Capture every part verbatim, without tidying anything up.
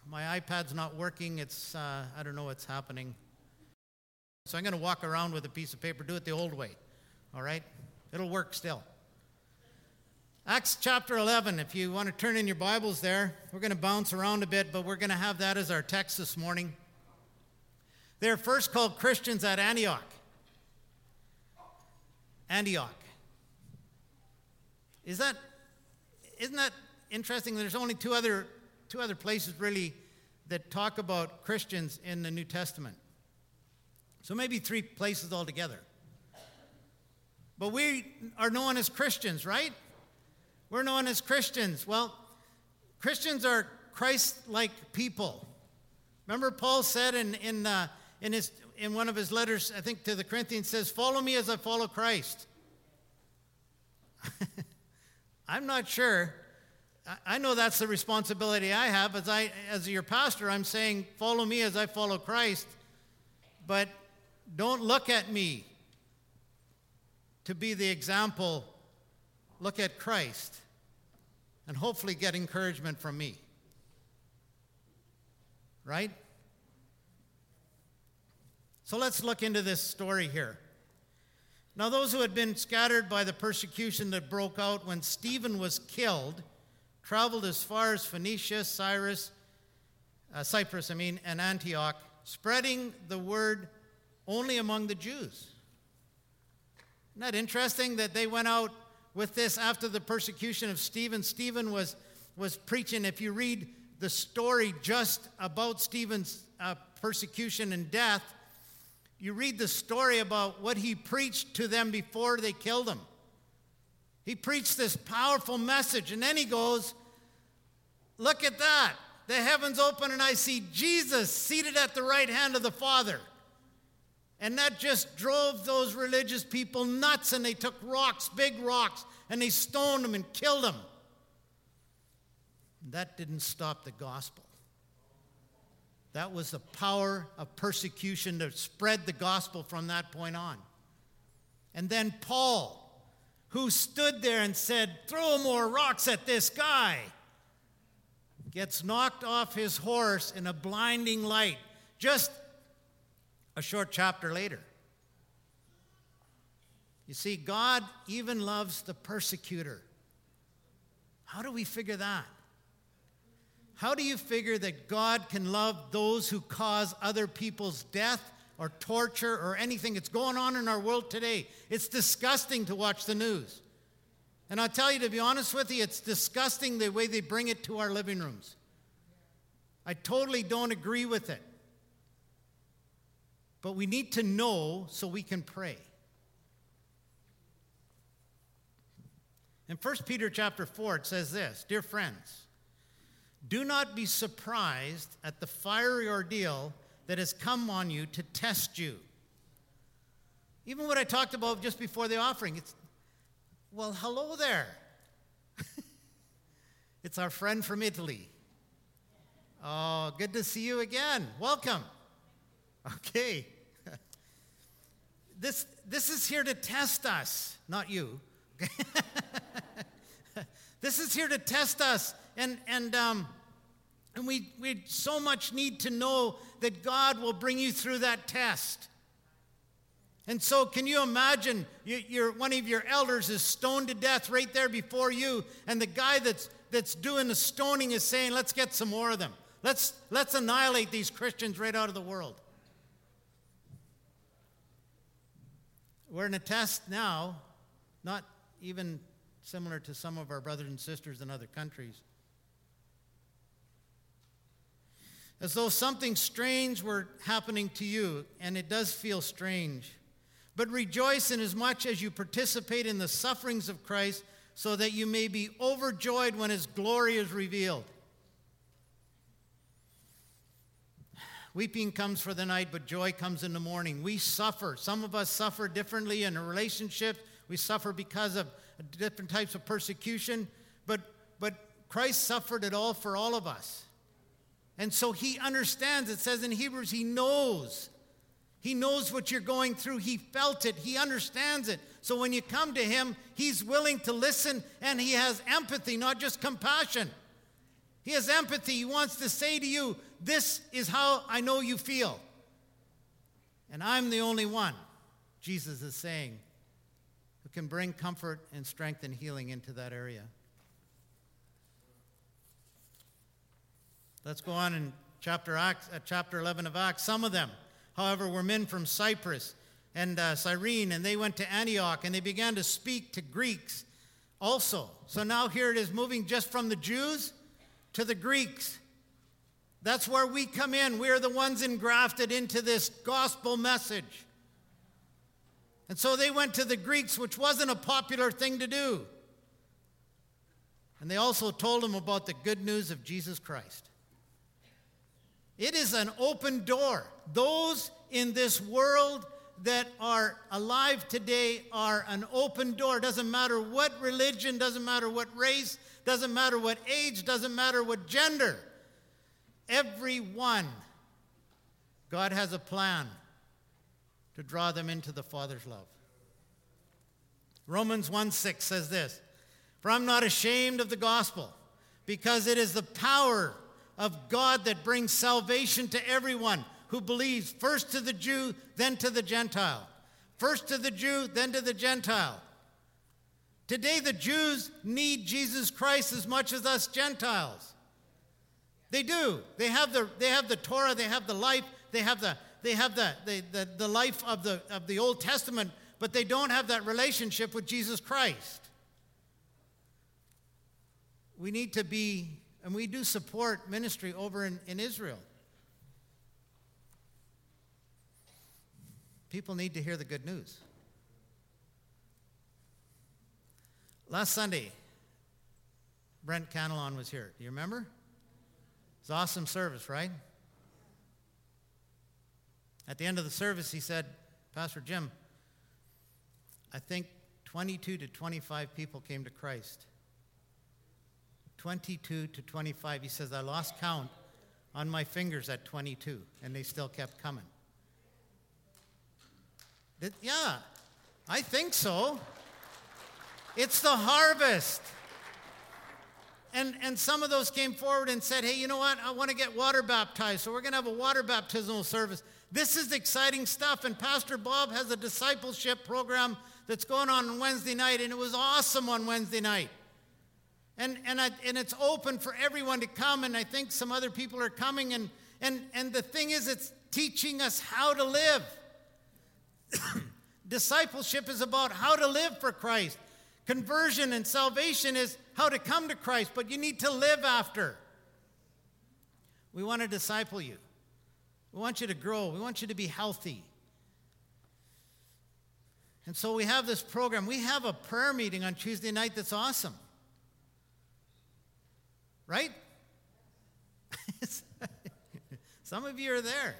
My iPad's not working. It's, uh, I don't know what's happening. So I'm going to walk around with a piece of paper. Do it the old way, all right? It'll work still. Acts chapter eleven, if you want to turn in your Bibles there. We're going to bounce around a bit, but we're going to have that as our text this morning. They're first called Christians at Antioch. Antioch. Is that, isn't that interesting? There's only two other, two other places really that talk about Christians in the New Testament. So maybe three places altogether. But we are known as Christians, right? We're known as Christians. Well, Christians are Christ-like people. Remember Paul said in in uh, in his in one of his letters, I think to the Corinthians, says, "Follow me as I follow Christ." I'm not sure. I know that's the responsibility I have as I as your pastor. I'm saying, "Follow me as I follow Christ," but don't look at me to be the example. Look at Christ and hopefully get encouragement from me. Right? So let's look into this story here. Now, those who had been scattered by the persecution that broke out when Stephen was killed traveled as far as Phoenicia, Cyrus, uh, Cyprus, I mean, and Antioch, spreading the word only among the Jews. Isn't that interesting that they went out with this after the persecution of Stephen? Stephen was, was preaching. If you read the story just about Stephen's uh, persecution and death, you read the story about what he preached to them before they killed him. He preached this powerful message, and then he goes, "Look at that. The heavens open, and I see Jesus seated at the right hand of the Father." And that just drove those religious people nuts, and they took rocks, big rocks, and they stoned him and killed him. That didn't stop the gospel. That was the power of persecution to spread the gospel from that point on. And then Paul, who stood there and said, "Throw more rocks at this guy," gets knocked off his horse in a blinding light. Just a short chapter later. You see, God even loves the persecutor. How do we figure that? How do you figure that God can love those who cause other people's death or torture or anything that's going on in our world today? It's disgusting to watch the news. And I'll tell you, to be honest with you, it's disgusting the way they bring it to our living rooms. I totally don't agree with it. But we need to know so we can pray. In First Peter chapter four, it says this: "Dear friends, do not be surprised at the fiery ordeal that has come on you to test you." Even what I talked about just before the offering, it's, well, hello there. It's our friend from Italy. Oh, good to see you again. Welcome. Okay. This, this is here to test us, not you. This is here to test us, and and um, and we we so much need to know that God will bring you through that test. And so, can you imagine? You, you're, one of your elders is stoned to death right there before you, and the guy that's that's doing the stoning is saying, "Let's get some more of them. Let's let's annihilate these Christians right out of the world." We're in a test now, not even similar to some of our brothers and sisters in other countries. As though something strange were happening to you, and it does feel strange. But rejoice inasmuch as you participate in the sufferings of Christ, so that you may be overjoyed when his glory is revealed. Weeping comes for the night, but joy comes in the morning. We suffer. Some of us suffer differently in a relationship. We suffer because of different types of persecution. But, but Christ suffered it all for all of us. And so he understands. It says in Hebrews, he knows. He knows what you're going through. He felt it. He understands it. So when you come to him, he's willing to listen, and he has empathy, not just compassion. He has empathy. He wants to say to you, this is how I know you feel. And I'm the only one, Jesus is saying, who can bring comfort and strength and healing into that area. Let's go on in chapter, Acts, uh, chapter eleven of Acts. Some of them, however, were men from Cyprus and uh, Cyrene, and they went to Antioch, and they began to speak to Greeks also. So now here it is, moving just from the Jews to the Greeks. That's where we come in. We are the ones engrafted into this gospel message. And so they went to the Greeks, which wasn't a popular thing to do. And they also told them about the good news of Jesus Christ. It is an open door. Those in this world that are alive today are an open door. Doesn't matter what religion, doesn't matter what race, doesn't matter what age, doesn't matter what gender. Everyone, God has a plan to draw them into the Father's love. Romans one six says this, "For I'm not ashamed of the gospel, because it is the power of God that brings salvation to everyone who believes, first to the Jew, then to the Gentile." First to the Jew, then to the Gentile. Today the Jews need Jesus Christ as much as us Gentiles. They do. They have the, they have the Torah, they have the life, they have the, they have the, the, the, the life of the, of the Old Testament, but they don't have that relationship with Jesus Christ. We need to be, and we do support ministry over in, in Israel. People need to hear the good news. Last Sunday, Brent Canelon was here. Do you remember? It's an awesome service, right? At the end of the service, he said, "Pastor Jim, I think twenty-two to twenty-five people came to Christ." twenty-two to twenty-five. He says, "I lost count on my fingers at twenty-two, and they still kept coming." Did, yeah, I think so. It's the harvest. And, and some of those came forward and said, "Hey, you know what? I want to get water baptized, so we're going to have a water baptismal service." This is exciting stuff, and Pastor Bob has a discipleship program that's going on on Wednesday night, and it was awesome on Wednesday night. And, and, I, and it's open for everyone to come, and I think some other people are coming, and, and, and the thing is, it's teaching us how to live. Discipleship is about how to live for Christ. Conversion and salvation is how to come to Christ, but you need to live after. We want to disciple you. We want you to grow. We want you to be healthy. And so we have this program. We have a prayer meeting on Tuesday night that's awesome. Right? Some of you are there.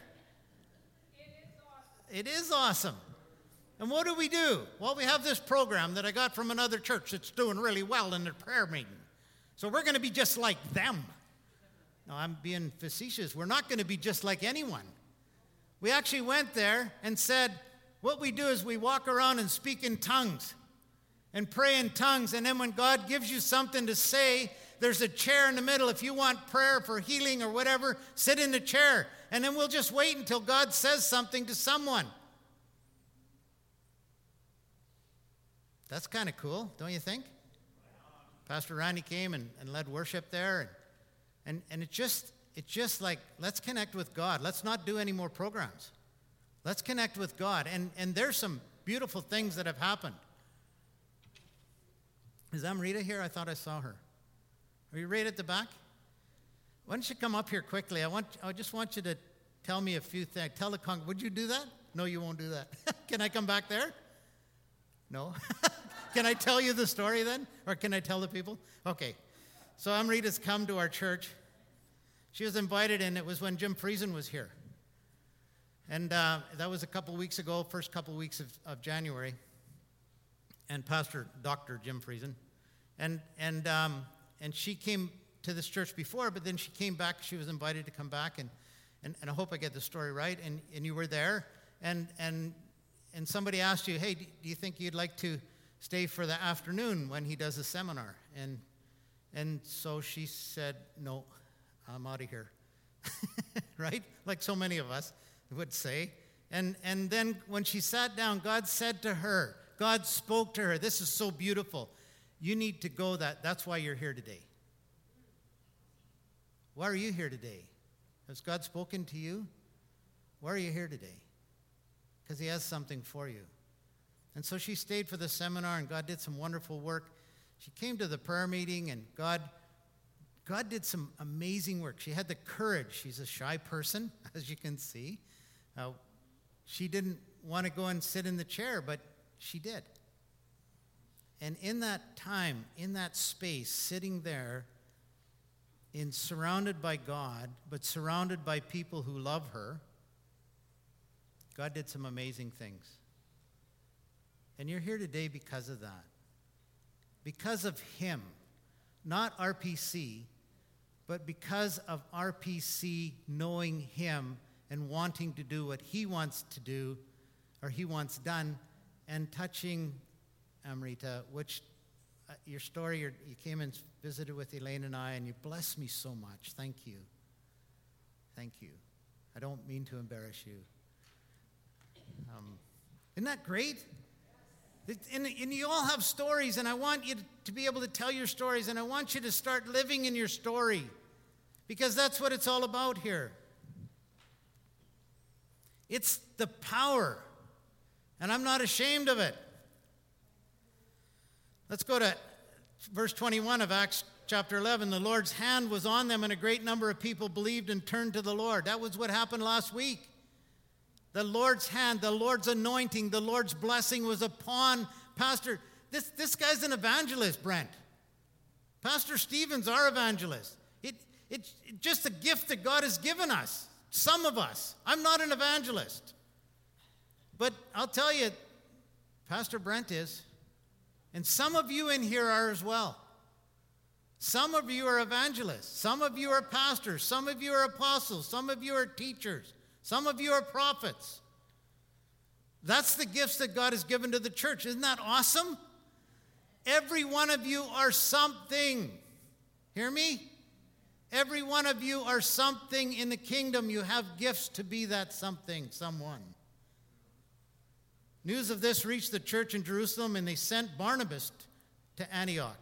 It is awesome. And what do we do? Well, we have this program that I got from another church that's doing really well in their prayer meeting. So we're going to be just like them. No, I'm being facetious. We're not going to be just like anyone. We actually went there and said, what we do is we walk around and speak in tongues and pray in tongues. And then when God gives you something to say, there's a chair in the middle. If you want prayer for healing or whatever, sit in the chair. And then we'll just wait until God says something to someone. That's kind of cool, don't you think? Pastor Randy came and, and led worship there. And, and, and it just, it's just like, let's connect with God. Let's not do any more programs. Let's connect with God. And, and there's some beautiful things that have happened. Is Amrita here? I thought I saw her. Are you right at the back? Why don't you come up here quickly? I want. I just want you to tell me a few things. Tell the con. Would you do that? No, you won't do that. Can I come back there? No. Can I tell you the story then? Or can I tell the people? Okay. So Amrita's come to our church. She was invited, and it was when Jim Friesen was here. And uh, that was a couple weeks ago, first couple weeks of, of January. And Pastor Doctor Jim Friesen. And, and, um, and she came to this church before, but then she came back. She was invited to come back, and, and, and I hope I get the story right. And, and you were there, and, and, and somebody asked you, hey, do you think you'd like to stay for the afternoon when he does a seminar? And, And so she said, no, I'm out of here. Right? Like so many of us would say. And, and then when she sat down, God said to her, God spoke to her, this is so beautiful. You need to go that. That's why you're here today. Why are you here today? Has God spoken to you? Why are you here today? Because he has something for you. And so she stayed for the seminar, and God did some wonderful work. She came to the prayer meeting, and God, God did some amazing work. She had the courage. She's a shy person, as you can see. Uh, she didn't want to go and sit in the chair, but she did. And in that time, in that space, sitting there, in surrounded by God, but surrounded by people who love her, God did some amazing things. And you're here today because of that. Because of him. Not R P C, but because of R P C knowing him and wanting to do what he wants to do, or he wants done, and touching Amrita, which uh, your story, you're, you came and visited with Elaine and I, and you blessed me so much. Thank you. Thank you. I don't mean to embarrass you. Um, isn't that great? It, and, and you all have stories, and I want you to be able to tell your stories, and I want you to start living in your story, because that's what it's all about here. It's the power, and I'm not ashamed of it. Let's go to verse twenty-one of Acts chapter eleven. The Lord's hand was on them, and a great number of people believed and turned to the Lord. That was what happened last week. The Lord's hand, the Lord's anointing, the Lord's blessing was upon Pastor. This, this guy's an evangelist, Brent. Pastor Stephen's our evangelist. It, it's just a gift that God has given us, some of us. I'm not an evangelist. But I'll tell you, Pastor Brent is. And some of you in here are as well. Some of you are evangelists. Some of you are pastors. Some of you are apostles. Some of you are teachers. Some of you are prophets. That's the gifts that God has given to the church. Isn't that awesome? Every one of you are something. Hear me? Every one of you are something in the kingdom. You have gifts to be that something, someone. News of this reached the church in Jerusalem, and they sent Barnabas to Antioch.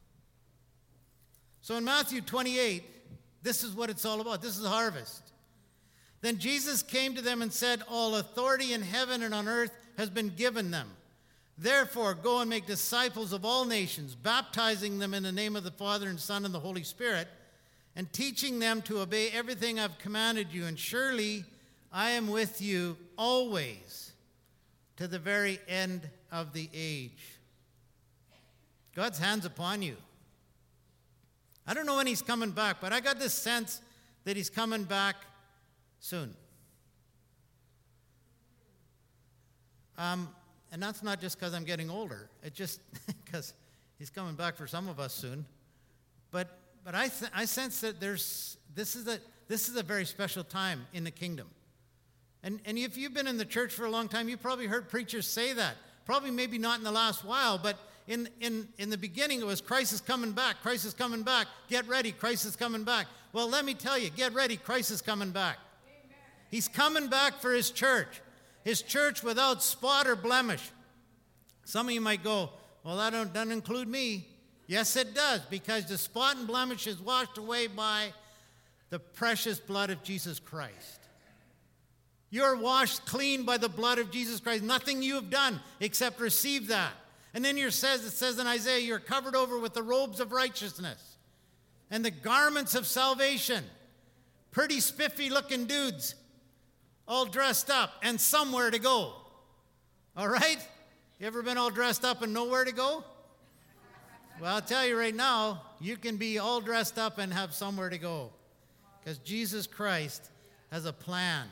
So in Matthew twenty-eight, this is what it's all about. This is the harvest. Then Jesus came to them and said, all authority in heaven and on earth has been given them. Therefore, go and make disciples of all nations, baptizing them in the name of the Father and Son and the Holy Spirit, and teaching them to obey everything I've commanded you. And surely I am with you always, to the very end of the age. God's hand's upon you. I don't know when he's coming back, but I got this sense that he's coming back soon. Um, and that's not just because I'm getting older. It's just because he's coming back for some of us soon. But but I th- I sense that there's this is a this is a very special time in the kingdom. And and if you've been in the church for a long time, you probably heard preachers say that. Probably maybe not in the last while, but in in in the beginning it was Christ is coming back. Christ is coming back. Get ready. Christ is coming back. Well, let me tell you, get ready. Christ is coming back. He's coming back for his church, his church without spot or blemish. Some of you might go, well, that don't, doesn't include me. Yes, it does, because the spot and blemish is washed away by the precious blood of Jesus Christ. You're washed clean by the blood of Jesus Christ. Nothing you have done except receive that. And then it says, it says in Isaiah, you're covered over with the robes of righteousness and the garments of salvation. Pretty spiffy looking dudes, all dressed up and somewhere to go. All right? You ever been all dressed up and nowhere to go? Well, I'll tell you right now, you can be all dressed up and have somewhere to go, because Jesus Christ has a plan.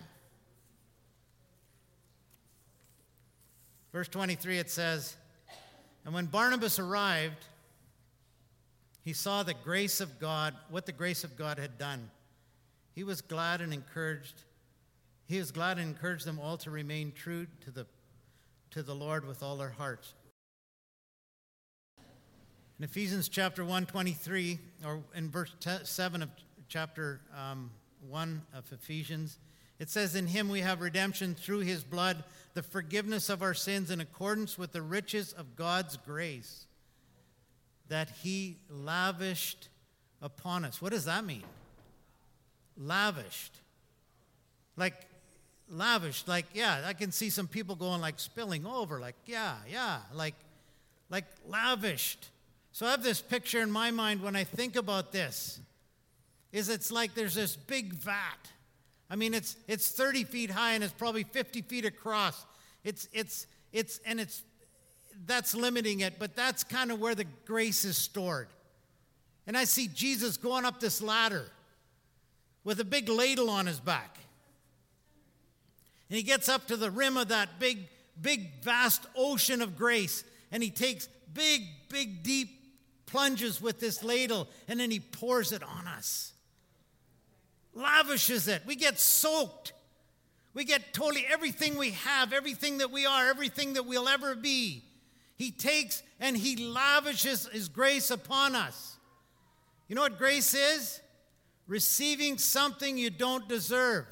Verse twenty-three, it says, and when Barnabas arrived, he saw the grace of God, what the grace of God had done. He was glad and encouraged. He was glad and encouraged them all to remain true to the, to the Lord with all their hearts. In Ephesians chapter one, twenty-three, or in verse seven of chapter um, one of Ephesians, it says, "In him we have redemption through his blood, the forgiveness of our sins in accordance with the riches of God's grace that he lavished upon us." What does that mean? Lavished. Like, lavished, like, yeah, I can see some people going like spilling over, like, yeah, yeah, like, like lavished. So I have this picture in my mind when I think about this, is it's like there's this big vat. I mean, it's it's thirty feet high and it's probably fifty feet across. It's, it's, it's, and it's, that's limiting it, but that's kind of where the grace is stored. And I see Jesus going up this ladder with a big ladle on his back. And he gets up to the rim of that big, big, vast ocean of grace, and he takes big, big, deep plunges with this ladle, and then he pours it on us. Lavishes it. We get soaked. We get totally everything we have, everything that we are, everything that we'll ever be. He takes and he lavishes his grace upon us. You know what grace is? Receiving something you don't deserve.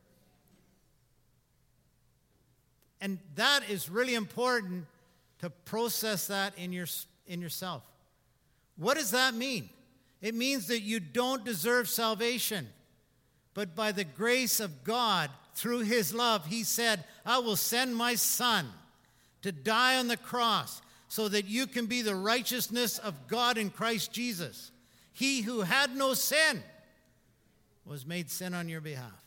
And that is really important to process that in your in yourself. What does that mean? It means that you don't deserve salvation. But by the grace of God, through his love, he said, "I will send my son to die on the cross so that you can be the righteousness of God in Christ Jesus. He who had no sin was made sin on your behalf."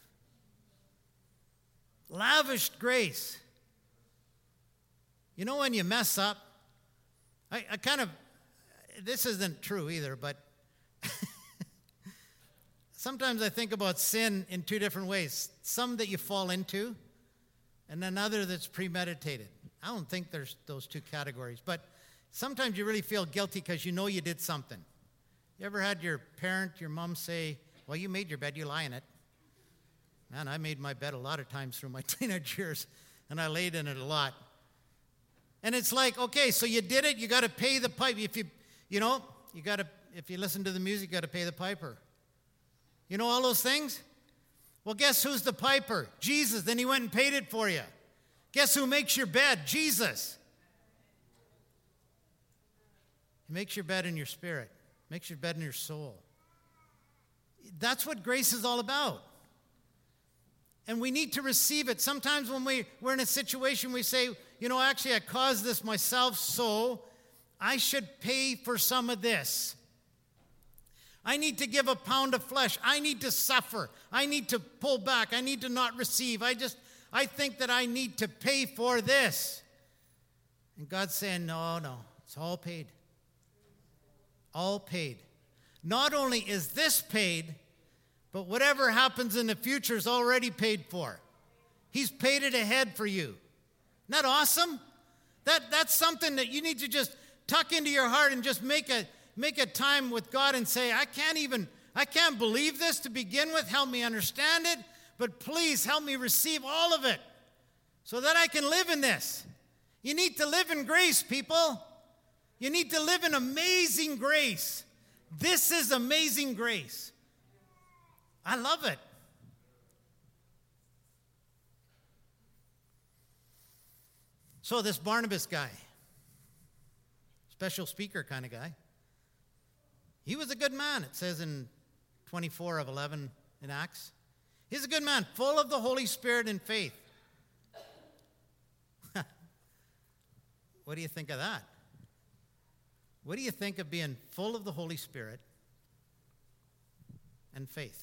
Lavished grace. You know, when you mess up, I, I kind of, this isn't true either, but sometimes I think about sin in two different ways. Some that you fall into, and another that's premeditated. I don't think there's those two categories, but sometimes you really feel guilty because you know you did something. You ever had your parent, your mom say, "Well, you made your bed, you lie in it." Man, I made my bed a lot of times through my teenage years, and I laid in it a lot. And it's like, okay, so you did it, you got to pay the pipe. If you, you know, you got to, if you listen to the music, you got to pay the piper. You know all those things? Well, guess who's the piper? Jesus. Then he went and paid it for you. Guess who makes your bed? Jesus. He makes your bed in your spirit, makes your bed in your soul. That's what grace is all about. And we need to receive it. Sometimes when we, we're in a situation, we say, you know, actually, I caused this myself, so I should pay for some of this. I need to give a pound of flesh. I need to suffer. I need to pull back. I need to not receive. I just, I think that I need to pay for this. And God's saying, no, no, it's all paid. All paid. Not only is this paid, but whatever happens in the future is already paid for. He's paid it ahead for you. Isn't that awesome? That, that's something that you need to just tuck into your heart and just make a make a time with God and say, I can't even, I can't believe this to begin with. Help me understand it, but please help me receive all of it so that I can live in this. You need to live in grace, people. You need to live in amazing grace. This is amazing grace. I love it. So this Barnabas guy, special speaker kind of guy, he was a good man, it says in twenty-four of eleven in Acts. He's a good man, full of the Holy Spirit and faith. What do you think of that? What do you think of being full of the Holy Spirit and faith?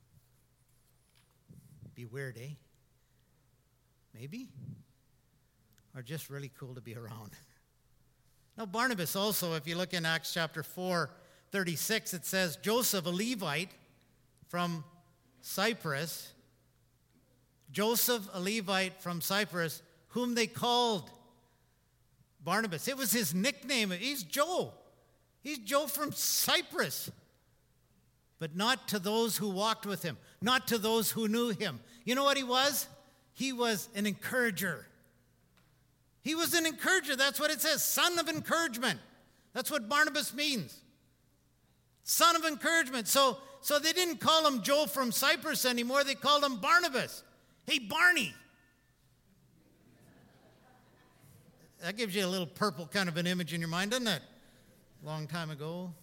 Be weird, eh? Maybe? Or just really cool to be around. Now, Barnabas also, if you look in Acts chapter four, thirty-six, it says, Joseph, a Levite from Cyprus, Joseph, a Levite from Cyprus, whom they called Barnabas. It was his nickname. He's Joe. He's Joe from Cyprus. But not to those who walked with him, not to those who knew him. You know what he was? He was an encourager. He was an encourager. That's what it says, son of encouragement. That's what Barnabas means. Son of encouragement. So, so they didn't call him Joe from Cyprus anymore. They called him Barnabas. Hey, Barney. That gives you a little purple kind of an image in your mind, doesn't it? Long time ago.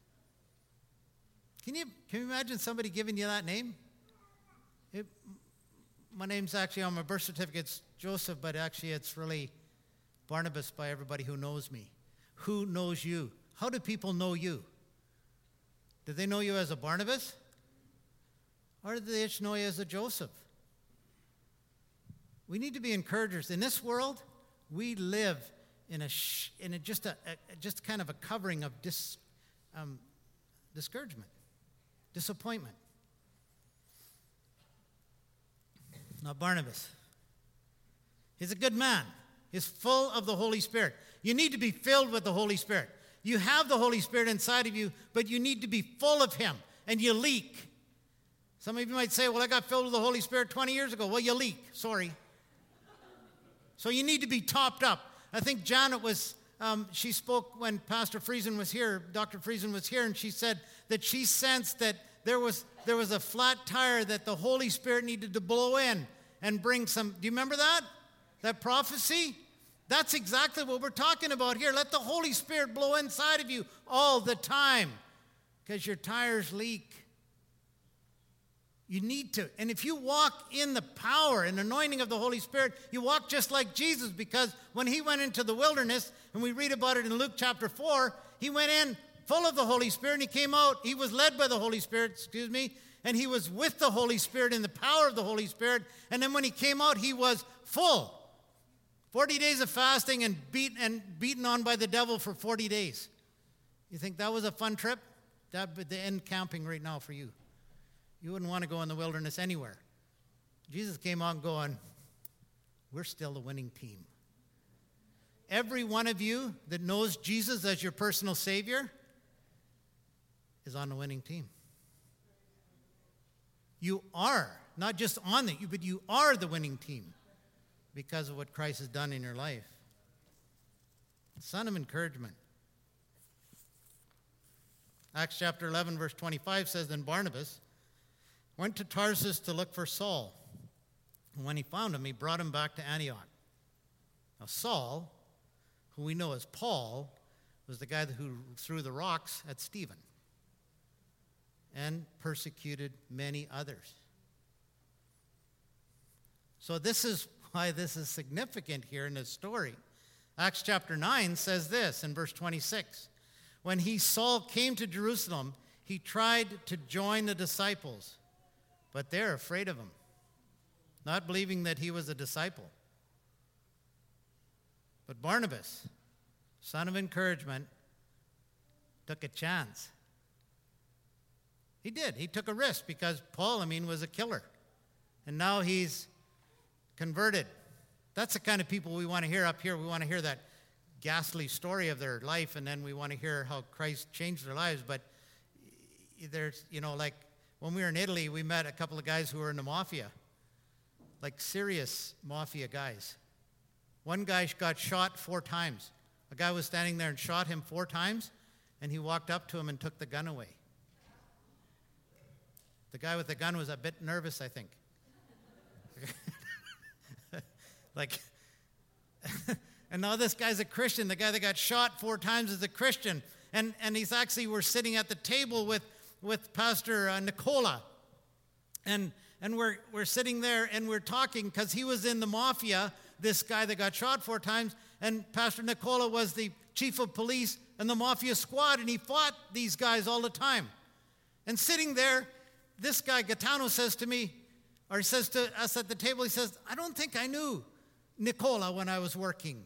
Can you, can you imagine somebody giving you that name? It, my name's actually on my birth certificate, it's Joseph, but actually it's really Barnabas by everybody who knows me. Who knows you? How do people know you? Do they know you as a Barnabas? Or do they just know you as a Joseph? We need to be encouragers. In this world, we live in a sh- in a, just a, a just kind of a covering of dis, um, discouragement, disappointment. Now Barnabas, he's a good man. He's full of the Holy Spirit. You need to be filled with the Holy Spirit. You have the Holy Spirit inside of you, but you need to be full of Him, and you leak. Some of you might say, well, I got filled with the Holy Spirit twenty years ago. Well, you leak. Sorry. So you need to be topped up. I think Janet was, um, she spoke when Pastor Friesen was here, Doctor Friesen was here, and she said that she sensed that there was there was a flat tire that the Holy Spirit needed to blow in and bring some, do you remember that? That prophecy? That's exactly what we're talking about here. Let the Holy Spirit blow inside of you all the time because your tires leak. You need to. And if you walk in the power and anointing of the Holy Spirit, you walk just like Jesus, because when he went into the wilderness, and we read about it in Luke chapter four, he went in full of the Holy Spirit, and he came out, he was led by the Holy Spirit, excuse me, and he was with the Holy Spirit in the power of the Holy Spirit, and then when he came out, he was full. forty days of fasting and, beat, and beaten on by the devil for forty days. You think that was a fun trip? That would end camping right now for you. You wouldn't want to go in the wilderness anywhere. Jesus came on going, we're still the winning team. Every one of you that knows Jesus as your personal Savior is on the winning team. You are, not just on it, but you are the winning team because of what Christ has done in your life. Son of encouragement. Acts chapter eleven, verse twenty-five says, then Barnabas went to Tarsus to look for Saul. And when he found him, he brought him back to Antioch. Now Saul, who we know as Paul, was the guy who threw the rocks at Stephen and persecuted many others. So this is why this is significant here in this story. Acts chapter nine says this in verse twenty-six. When he, Saul, came to Jerusalem, he tried to join the disciples, but they're afraid of him, not believing that he was a disciple. But Barnabas, son of encouragement, took a chance. He did. He took a risk because Paul, I mean, was a killer. And now he's converted. That's the kind of people we want to hear up here. We want to hear that ghastly story of their life, and then we want to hear how Christ changed their lives. But there's, you know, like when we were in Italy, we met a couple of guys who were in the mafia, like serious mafia guys. One guy got shot four times. A guy was standing there and shot him four times, and he walked up to him and took the gun away. The guy with the gun was a bit nervous, I think. like, and now this guy's a Christian. The guy that got shot four times is a Christian. And, and he's actually, we're sitting at the table with, with Pastor uh, Nicola. And, and we're, we're sitting there and we're talking because he was in the mafia, this guy that got shot four times. And Pastor Nicola was the chief of police in the mafia squad, and he fought these guys all the time. And sitting there, this guy, Gaetano, says to me, or he says to us at the table, he says, I don't think I knew Nicola when I was working.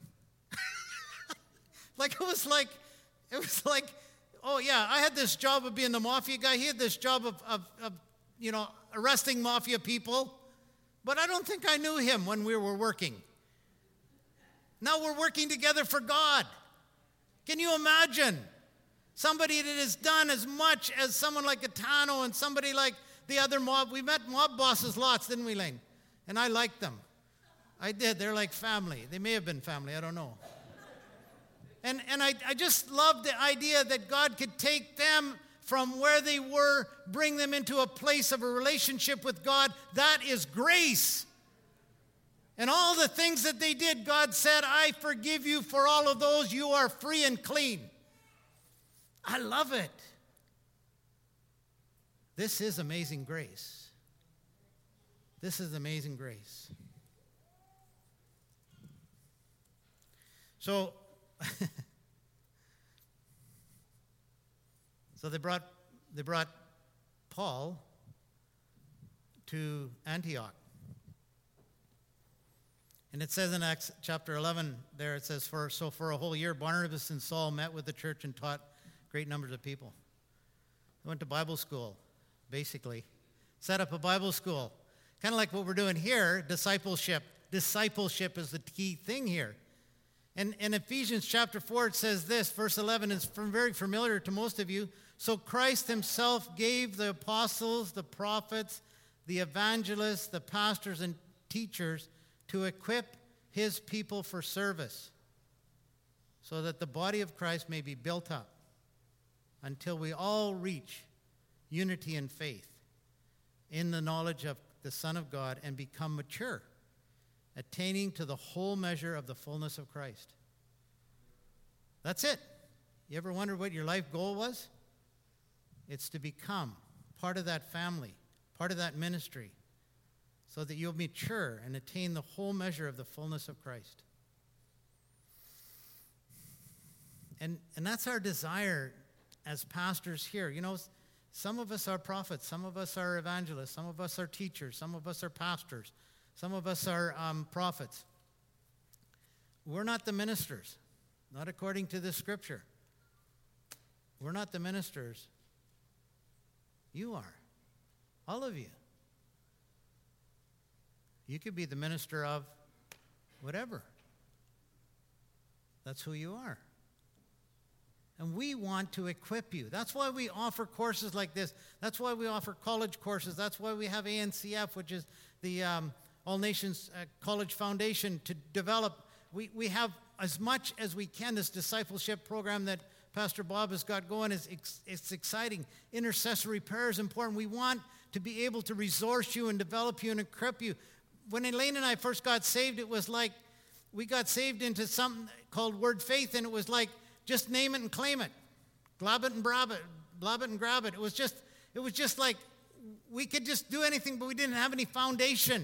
Like, it was like, it was like, oh yeah, I had this job of being the mafia guy. He had this job of, of, of, you know, arresting mafia people. But I don't think I knew him when we were working. Now we're working together for God. Can you imagine somebody that has done as much as someone like Gaetano and somebody like the other mob? We met mob bosses lots, didn't we, Lane? And I liked them. I did. They're like family. They may have been family. I don't know. And, and I, I just love the idea that God could take them from where they were, bring them into a place of a relationship with God. That is grace. And all the things that they did, God said, I forgive you for all of those. You are free and clean. I love it. This is amazing grace. This is amazing grace. So, so they brought they brought Paul to Antioch. And it says in Acts chapter eleven there, it says, for so for a whole year Barnabas and Saul met with the church and taught great numbers of people. They went to Bible school, basically. Set up a Bible school. Kind of like what we're doing here, discipleship. Discipleship is the key thing here. And in Ephesians chapter four, it says this, verse eleven is very familiar to most of you. So Christ himself gave the apostles, the prophets, the evangelists, the pastors, and teachers to equip his people for service, so that the body of Christ may be built up until we all reach unity in faith, in the knowledge of the Son of God, and become mature, attaining to the whole measure of the fullness of Christ. That's it. You ever wondered what your life goal was? It's to become part of that family, part of that ministry, so that you'll mature and attain the whole measure of the fullness of Christ. And, and that's our desire as pastors here. You know, some of us are prophets, some of us are evangelists, some of us are teachers, some of us are pastors, some of us are um, prophets. We're not the ministers, not according to this scripture. We're not the ministers. You are. All of you. You could be the minister of whatever. That's who you are. And we want to equip you. That's why we offer courses like this. That's why we offer college courses. That's why we have A N C F, which is the um, All Nations uh, College Foundation, to develop. We, we have as much as we can this discipleship program that Pastor Bob has got going. Is it's, it's exciting. Intercessory prayer is important. We want to be able to resource you and develop you and equip you. When Elaine and I first got saved, it was like we got saved into something called Word Faith, and it was like, just name it and claim it. Glob it and grab it. Blob it and grab it. It was just, it was just like we could just do anything, but we didn't have any foundation.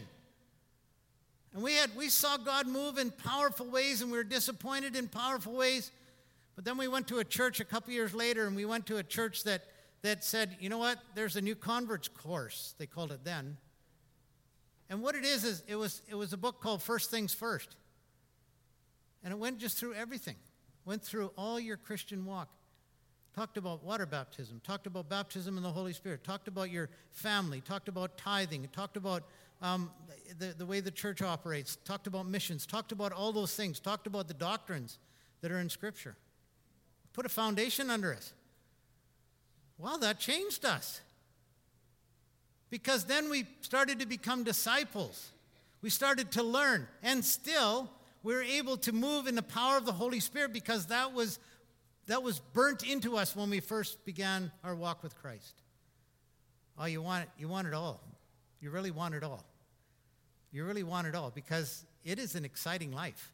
And we had we saw God move in powerful ways, and we were disappointed in powerful ways. But then we went to a church a couple years later, and we went to a church that, that said, you know what, there's a new converts course, they called it then. And what it is, is it was it was a book called First Things First. And it went just through everything. Went through all your Christian walk. Talked about water baptism. Talked about baptism in the Holy Spirit. Talked about your family. Talked about tithing. Talked about um, the, the way the church operates. Talked about missions. Talked about all those things. Talked about the doctrines that are in Scripture. Put a foundation under us. Wow, that changed us. Because then we started to become disciples. We started to learn. And still, we were able to move in the power of the Holy Spirit, because that was, that was burnt into us when we first began our walk with Christ. Oh, you want it, you want it all. You really want it all. You really want it all, because it is an exciting life.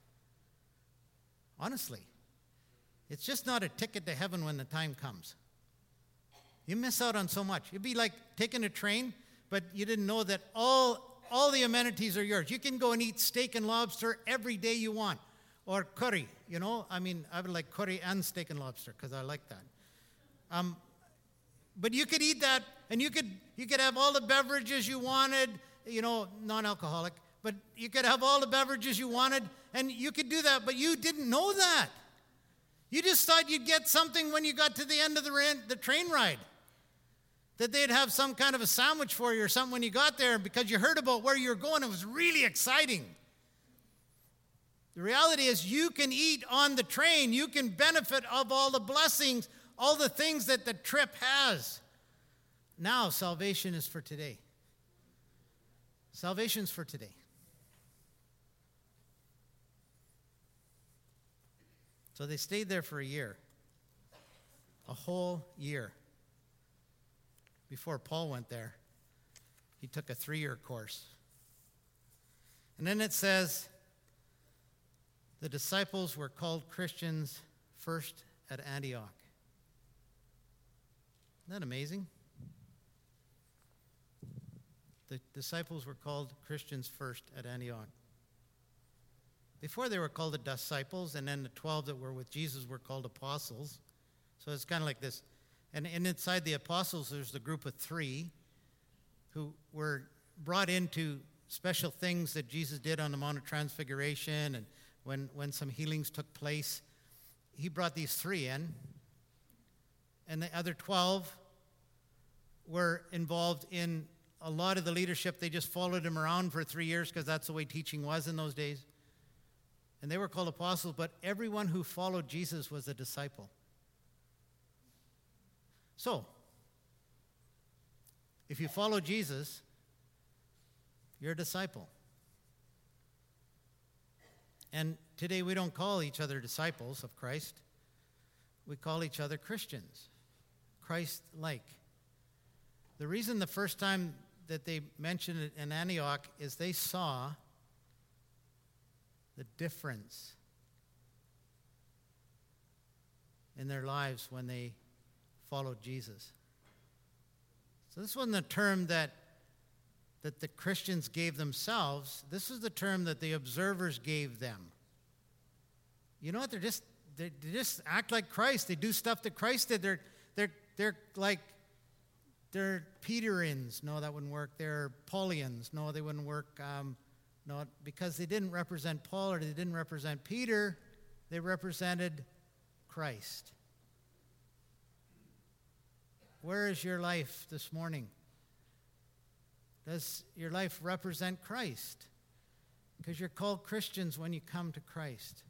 Honestly. It's just not a ticket to heaven when the time comes. You miss out on so much. It'd be like taking a train, but you didn't know that all All the amenities are yours. You can go and eat steak and lobster every day you want. Or curry, you know. I mean, I would like curry and steak and lobster because I like that. Um, but you could eat that, and you could you could have all the beverages you wanted, you know, non-alcoholic. But you could have all the beverages you wanted, and you could do that, but you didn't know that. You just thought you'd get something when you got to the end of the, ran- the train ride. That they'd have some kind of a sandwich for you or something when you got there, because you heard about where you're going. It was really exciting. The reality is you can eat on the train. You can benefit of all the blessings, all the things that the trip has. Now, salvation is for today. Salvation's for today. So they stayed there for a year, a whole year. Before Paul went there, he took a three-year course. And then it says, the disciples were called Christians first at Antioch. Isn't that amazing? The disciples were called Christians first at Antioch. Before they were called the disciples, and then the twelve that were with Jesus were called apostles. So it's kind of like this. And, and inside the apostles, there's the group of three who were brought into special things that Jesus did on the Mount of Transfiguration, and when, when some healings took place. He brought these three in, and the other twelve were involved in a lot of the leadership. They just followed him around for three years because that's the way teaching was in those days. And they were called apostles, but everyone who followed Jesus was a disciple. So, if you follow Jesus, you're a disciple. And today we don't call each other disciples of Christ. We call each other Christians, Christ-like. The reason the first time that they mentioned it in Antioch is they saw the difference in their lives when they followed Jesus. So this wasn't a term that that the Christians gave themselves. This is the term that the observers gave them. You know what? They're just they, they just act like Christ. They do stuff that Christ did. They're they're they're like they're Peterians. No, that wouldn't work. They're Paulians. No, they wouldn't work. Um, no, because they didn't represent Paul or they didn't represent Peter. They represented Christ. Where is your life this morning? Does your life represent Christ? Because you're called Christians when you come to Christ.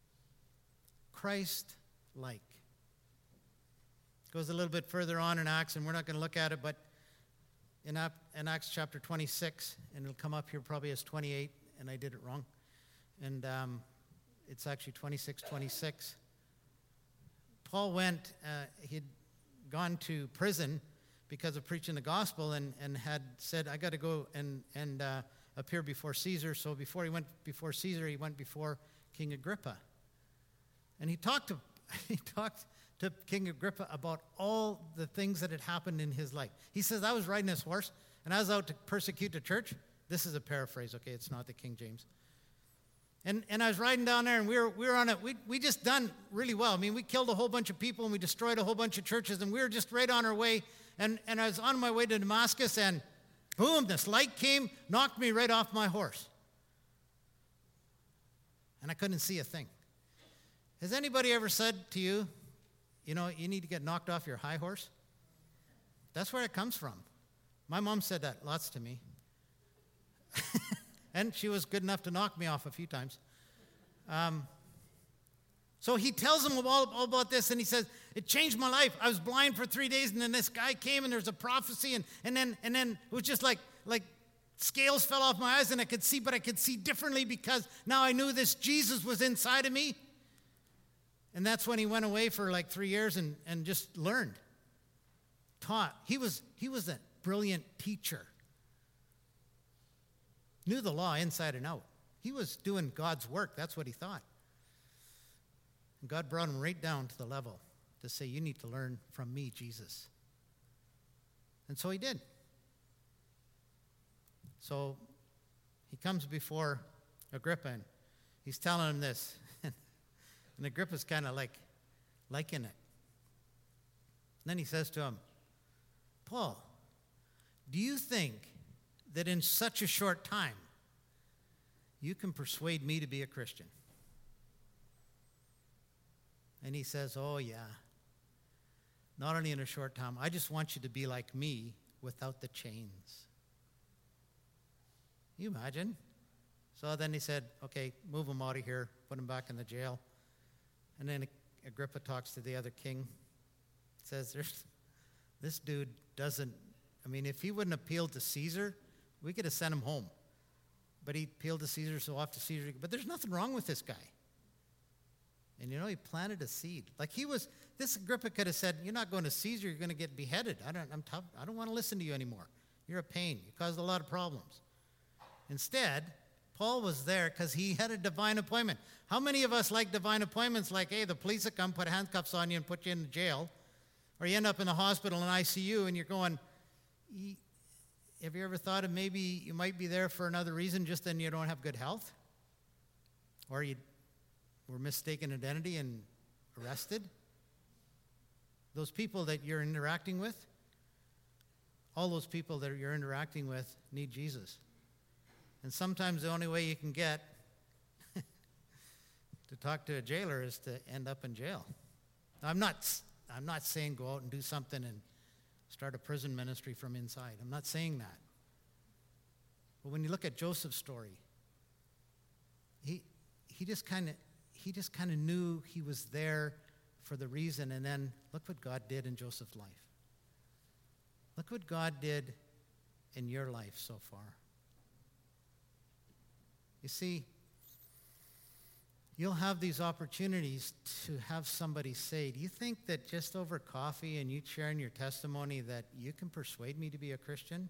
Christ-like. Goes a little bit further on in Acts, and we're not going to look at it, but in, in Acts chapter twenty-six, and it'll come up here probably as twenty-eight, and I did it wrong. And um, it's actually twenty-six twenty-six. Paul went, uh, he'd gone to prison because of preaching the gospel, and, and had said, I got to go and, and uh, appear before Caesar. So before he went before Caesar, he went before King Agrippa. And he talked to he talked to King Agrippa about all the things that had happened in his life. He says, I was riding this horse, and I was out to persecute the church. This is a paraphrase, okay? It's not the King James. And and I was riding down there, and we were we were on it. We we just done really well. I mean, we killed a whole bunch of people, and we destroyed a whole bunch of churches, and we were just right on our way. And, and I was on my way to Damascus, and boom, this light came, knocked me right off my horse. And I couldn't see a thing. Has anybody ever said to you, you know, you need to get knocked off your high horse? That's where it comes from. My mom said that lots to me. And she was good enough to knock me off a few times. Um, So he tells them all, all about this, and he says, it changed my life. I was blind for three days, and then this guy came, and there's a prophecy, and, and then and then it was just like, like scales fell off my eyes, and I could see, but I could see differently because now I knew this Jesus was inside of me. And that's when he went away for like three years and, and just learned, taught. He was, he was a brilliant teacher. Knew the law inside and out. He was doing God's work. That's what he thought. And God brought him right down to the level to say, you need to learn from me, Jesus. And so he did. So he comes before Agrippa, and he's telling him this. And Agrippa's kind of like liking it. And then he says to him, Paul, do you think that in such a short time you can persuade me to be a Christian? And he says, oh, yeah. Not only in a short time, I just want you to be like me without the chains. Can you imagine? So then he said, okay, move him out of here, put him back in the jail. And then Agrippa talks to the other king. Says, There's, this dude doesn't, I mean, if he wouldn't appeal to Caesar, we could have sent him home. But he appealed to Caesar, so off to Caesar. But there's nothing wrong with this guy. And you know, he planted a seed. Like he was, this Agrippa could have said, you're not going to Caesar, you're going to get beheaded. I don't, I'm tough. I don't want to listen to you anymore. You're a pain. You caused a lot of problems. Instead, Paul was there because he had a divine appointment. How many of us like divine appointments like, hey, the police will come, put handcuffs on you and put you in jail, or you end up in the hospital in I C U and you're going, have you ever thought of maybe you might be there for another reason, just then you don't have good health? Or you were mistaken identity and arrested? Those people that you're interacting with, all those people that you're interacting with need Jesus. And sometimes the only way you can get to talk to a jailer is to end up in jail. Now, I'm not, I'm not saying go out and do something and start a prison ministry from inside. I'm not saying that. But when you look at Joseph's story, he he just kind of he just kind of knew he was there for the reason. And then look what God did in Joseph's life. Look what God did in your life so far. You see, you'll have these opportunities to have somebody say, do you think that just over coffee and you sharing your testimony that you can persuade me to be a Christian?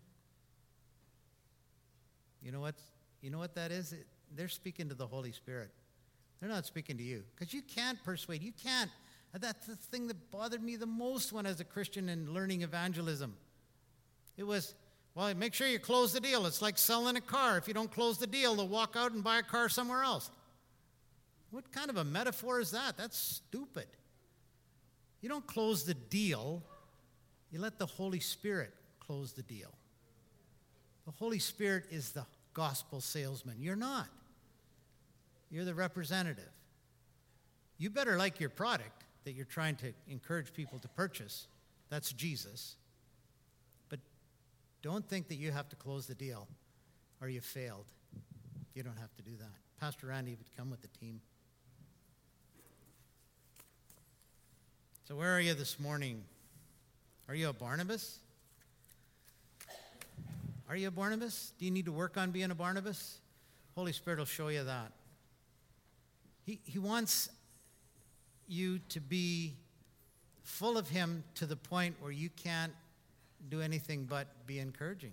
You know what? You know what that is? It, they're speaking to the Holy Spirit. They're not speaking to you. Because you can't persuade. You can't. That's the thing that bothered me the most when I was a Christian and learning evangelism. It was, well, make sure you close the deal. It's like selling a car. If you don't close the deal, they'll walk out and buy a car somewhere else. What kind of a metaphor is that? That's stupid. You don't close the deal. You let the Holy Spirit close the deal. The Holy Spirit is the gospel salesman. You're not. You're the representative. You better like your product that you're trying to encourage people to purchase. That's Jesus. But don't think that you have to close the deal or you failed. You don't have to do that. Pastor Randy would come with the team. So where are you this morning? Are you a Barnabas? Are you a Barnabas? Do you need to work on being a Barnabas? Holy Spirit will show you that. He, he wants you to be full of him to the point where you can't do anything but be encouraging.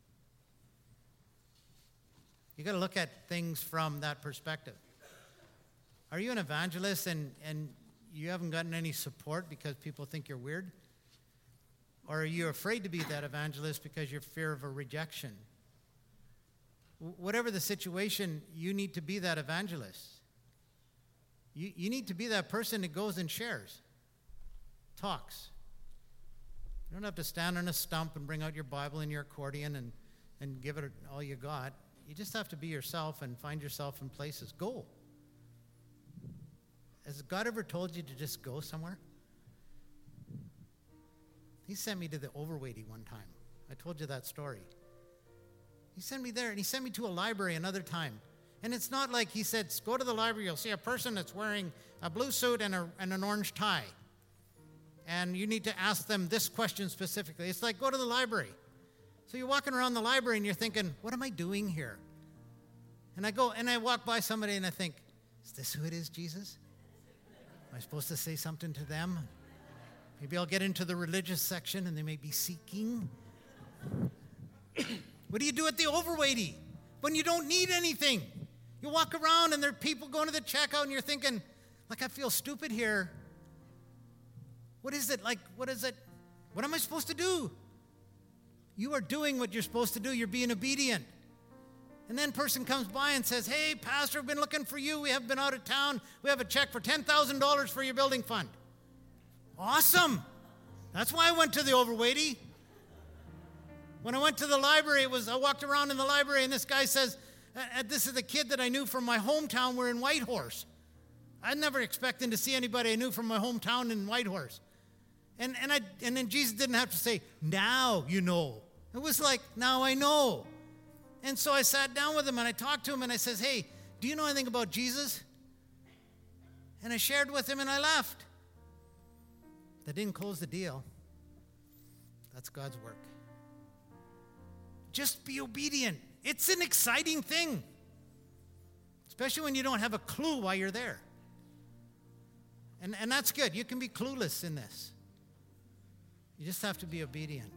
You got to look at things from that perspective. Are you an evangelist and, and you haven't gotten any support because people think you're weird? Or are you afraid to be that evangelist because you're fear of a rejection? Whatever the situation, you need to be that evangelist. You, you need to be that person that goes and shares, talks. You don't have to stand on a stump and bring out your Bible and your accordion and, and give it all you got. You just have to be yourself and find yourself in places. Go. Has God ever told you to just go somewhere? He sent me to the Overweighty one time. I told you that story. He sent me there, and he sent me to a library another time. And it's not like he said, go to the library, you'll see a person that's wearing a blue suit and, a, and an orange tie. And you need to ask them this question specifically. It's like, go to the library. So you're walking around the library and you're thinking, what am I doing here? And I go, and I walk by somebody and I think, is this who it is, Jesus? Am I supposed to say something to them? Maybe I'll get into the religious section and they may be seeking. What do you do at the Overweighty when you don't need anything? You walk around and there are people going to the checkout and you're thinking, like, I feel stupid here. What is it? Like, what is it? What am I supposed to do? You are doing what you're supposed to do. You're being obedient. And then person comes by and says, hey, pastor, we've been looking for you. We have been out of town. We have a check for ten thousand dollars for your building fund. Awesome. That's why I went to the Overweighty. When I went to the library, it was I walked around in the library, and this guy says, uh, this is the kid that I knew from my hometown. We're in Whitehorse. I never expected to see anybody I knew from my hometown in Whitehorse. And, and, I, and then Jesus didn't have to say, now you know. It was like, now I know. And so I sat down with him, and I talked to him, and I says, hey, do you know anything about Jesus? And I shared with him, and I left. That didn't close the deal. That's God's work. Just be obedient. It's an exciting thing, especially when you don't have a clue why you're there. And, and that's good. You can be clueless in this. You just have to be obedient.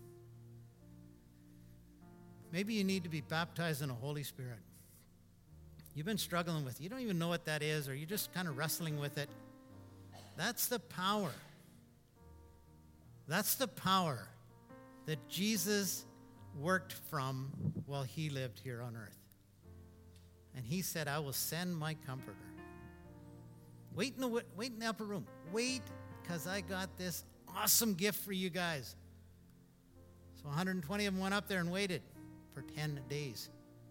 Maybe you need to be baptized in the Holy Spirit. You've been struggling with it. You don't even know what that is, or you're just kind of wrestling with it. That's the power. That's the power that Jesus worked from while he lived here on earth. And he said, I will send my comforter. Wait in the, wait in the upper room. Wait, because I got this awesome gift for you guys. So one hundred twenty of them went up there and waited for ten days.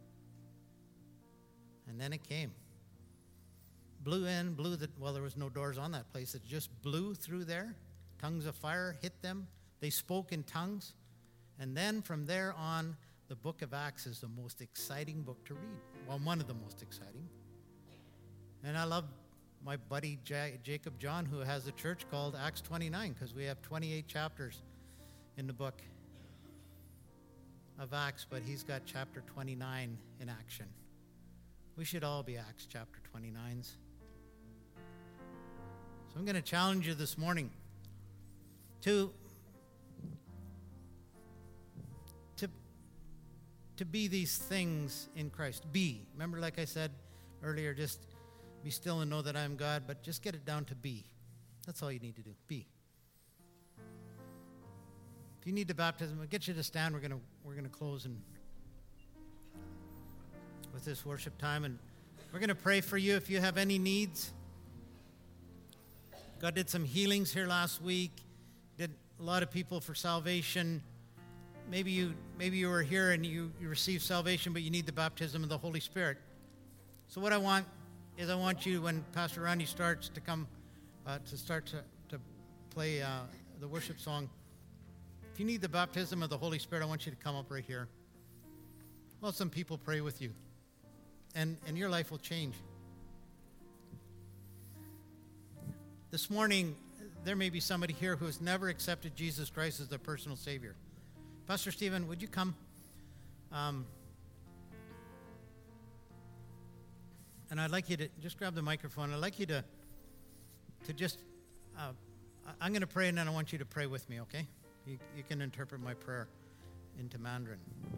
And then it came. Blew in, blew the, well, there was no doors on that place. It just blew through there. Tongues of fire hit them. They spoke in tongues. And then from there on, the book of Acts is the most exciting book to read. Well, one of the most exciting. And I love my buddy J- Jacob John, who has a church called Acts twenty-nine, because we have twenty-eight chapters in the book of Acts, but he's got chapter twenty-nine in action. We should all be Acts chapter twenty-nines. So I'm going to challenge you this morning to, to, to be these things in Christ. Be. Remember, like I said earlier, just be still and know that I am God, but just get it down to be. That's all you need to do. Be. If you need the baptism, we'll get you to stand. We're going to we're going to close and with this worship time, and we're going to pray for you if you have any needs. God did some healings here last week. Did a lot of people for salvation. Maybe you maybe you were here and you, you received salvation, but you need the baptism of the Holy Spirit. So what I want is I want you, when Pastor Randy starts to come, uh, to start to, to play uh, the worship song, if you need the baptism of the Holy Spirit, I want you to come up right here. Well, some people pray with you, and, and your life will change. This morning, there may be somebody here who has never accepted Jesus Christ as their personal Savior. Pastor Stephen, would you come? Um, and I'd like you to just grab the microphone. I'd like you to, to just, uh, I'm going to pray, and then I want you to pray with me, okay? You, you can interpret my prayer into Mandarin.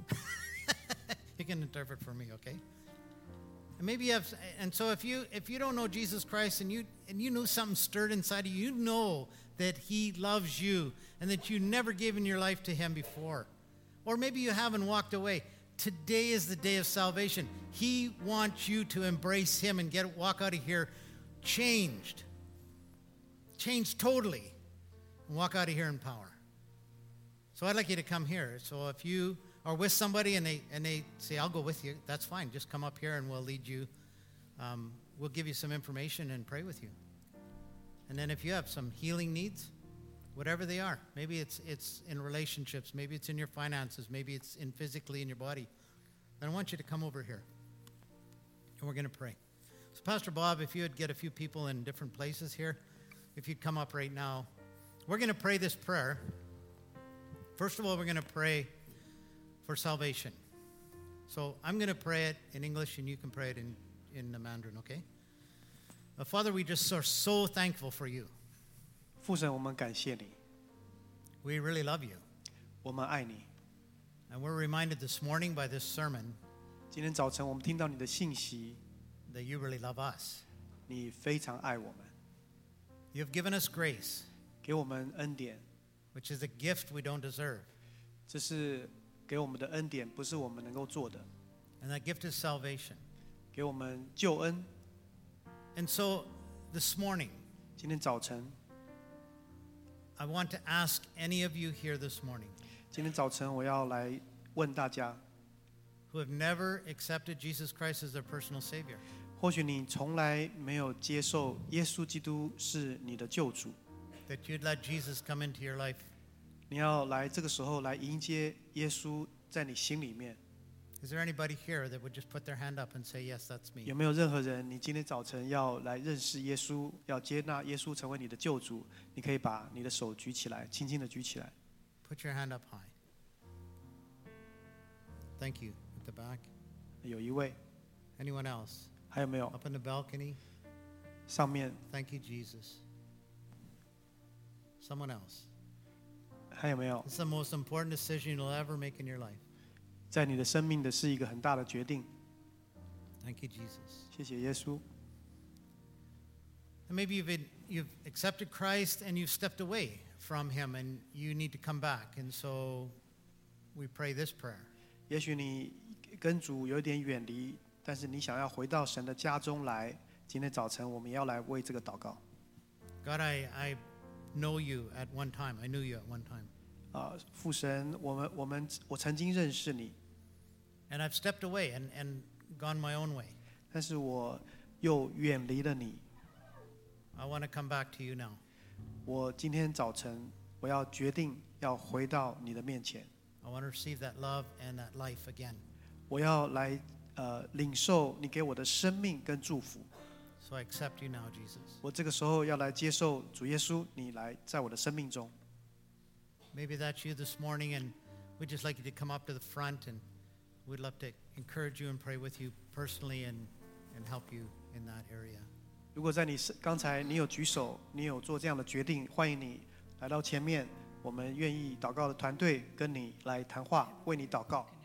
You can interpret for me, okay? And maybe you have, and so if you if you don't know Jesus Christ and you and you know something stirred inside of you, you know that He loves you and that you never given your life to Him before, or maybe you haven't walked away. Today is the day of salvation. He wants you to embrace Him and get walk out of here changed, changed totally, and walk out of here in power. So I'd like you to come here. So if you are with somebody and they and they say, I'll go with you, that's fine. Just come up here and we'll lead you. Um, we'll give you some information and pray with you. And then if you have some healing needs, whatever they are, maybe it's it's in relationships, maybe it's in your finances, maybe it's in physically in your body, then I want you to come over here. And we're going to pray. So Pastor Bob, if you would get a few people in different places here, if you'd come up right now, we're going to pray this prayer. First of all, we're going to pray for salvation. So I'm going to pray it in English, and you can pray it in, in the Mandarin, okay? Uh, Father, we just are so thankful for you. 父神，我们感谢你， We really love you. 我们爱你。 And we're reminded this morning by this sermon 今天早晨我们听到你的信息， that you really love us. 你非常爱我们， You've given us grace, 给我们恩典， which is a gift we don't deserve. 这是给我们的恩典，不是我们能够做的， And that gift is salvation. 给我们救恩。 And so this morning, 今天早晨， I want to ask any of you here this morning 今天早晨我要来问大家， who have never accepted Jesus Christ as their personal Savior. 或许你从来没有接受耶稣基督是你的救主， that you'd let Jesus come into your life. 你要来这个时候来迎接耶稣在你心里面。 Is there anybody here that would just put their hand up and say, yes, that's me? 有没有任何人，你今天早晨要来认识耶稣，要接纳耶稣成为你的救主？你可以把你的手举起来，轻轻的举起来。 Put your hand up high. Thank you. At the back. 有一位， Anyone else? 还有没有？ Up in the balcony? 上面。 Thank you, Jesus. Someone else. 还有没有 It's the most important decision you'll ever make in your life. 在你的生命的是一个很大的决定？ Thank you, Jesus. 谢谢耶稣。 And maybe you've, been, you've accepted Christ and you've stepped away from him and you need to come back. And so we pray this prayer. 也许你跟主有点远离，但是你想要回到神的家中来。今天早晨我们要来为这个祷告。 God, I, I know you at one time. I knew you at one time. 啊，父神，我们我们我曾经认识你， And I've stepped away and, and gone my own way. 但是我又远离了你。 I want to come back to you now. 我今天早晨我要决定要回到你的面前， I want to receive that love and that life again. 我要来呃领受你给我的生命跟祝福。 So I accept you now, Jesus. 我这个时候要来接受主耶稣，你来在我的生命中。 Maybe that's you this morning, and we'd just like you to come up to the front, and we'd love to encourage you and pray with you personally and, and help you in that area. 如果在你刚才你有举手，你有做这样的决定，欢迎你来到前面，我们愿意祷告的团队跟你来谈话，为你祷告。